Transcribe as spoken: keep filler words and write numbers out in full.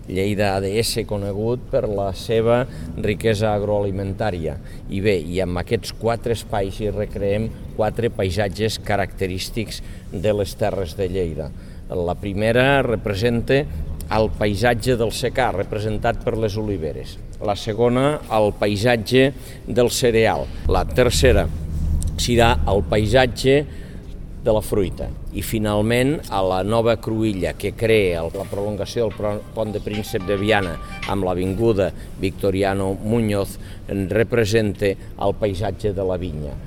Lleida ha d'ésser conegut per la seva riquesa agroalimentària. I bé, i amb aquests quatre espais hi recreem quatre paisatges característics de les terres de Lleida. La primera representa el paisatge del secà, representat per les oliveres. La segona, el paisatge del cereal. La tercera serà el paisatge de la fruita. I finalment, a la nova cruïlla que crea la prolongació del pont de Príncep de Viana amb l'avinguda Victoriano Muñoz representa el paisatge de la vinya.